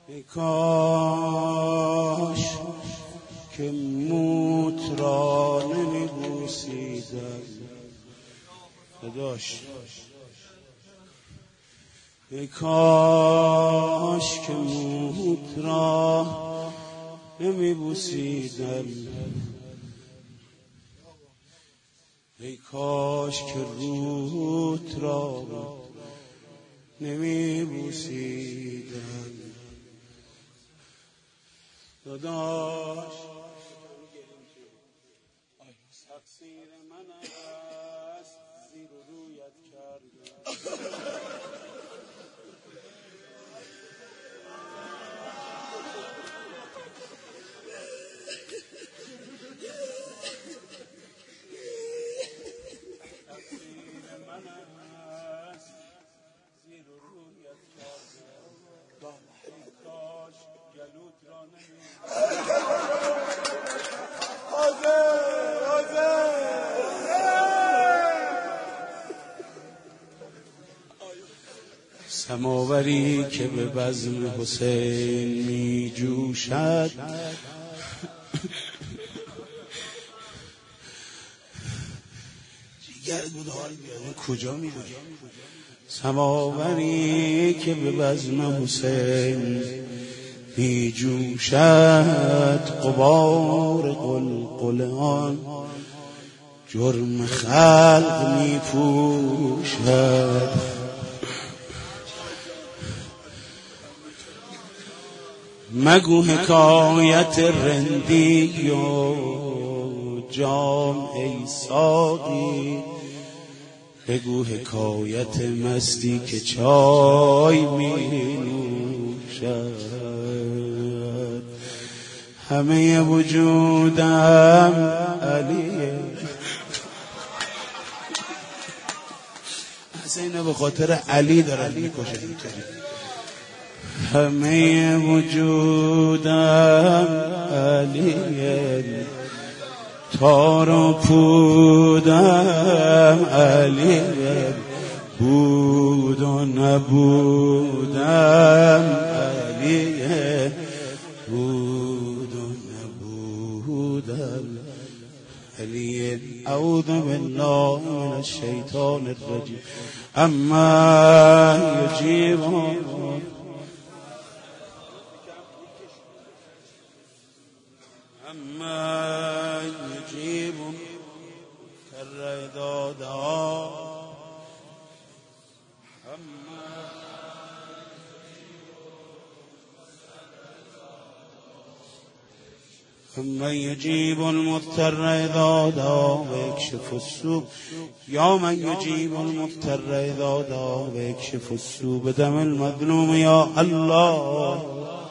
ای کاش که موت را نمیبوسیدم داداش، ای کاش که موت را نمیبوسیدم، ای کاش که روت را نمیبوسیدم داداش. تقصیر من است زیر و رویت کردم. سماوری که به بزم حسین می جوشد، جیگرت بود حال بیاد کجا می روی؟ سماوری که به بزم حسین می جوشد، غبار قلقل آن جرم خلق می پوشد. مگو حکایت رندی و جام ای ساقی، بگو حکایت مستی که چای می نوشد. همه وجودم علیه، حسین به خاطر علی دارن میکشن. همه وجودم علیه، تار و پودم علیه، بود و نبودم علیه، بود و نبودم علیه. اعوذ بالله من الشیطان الرجیم. اما یجیبون اما یجیب کر اذا دعا، اما یجیب المضطر اذا دعا و یکشف السوء. یا من یجیب المضطر اذا دعا و یکشف السوء بدم المظلوم یا الله.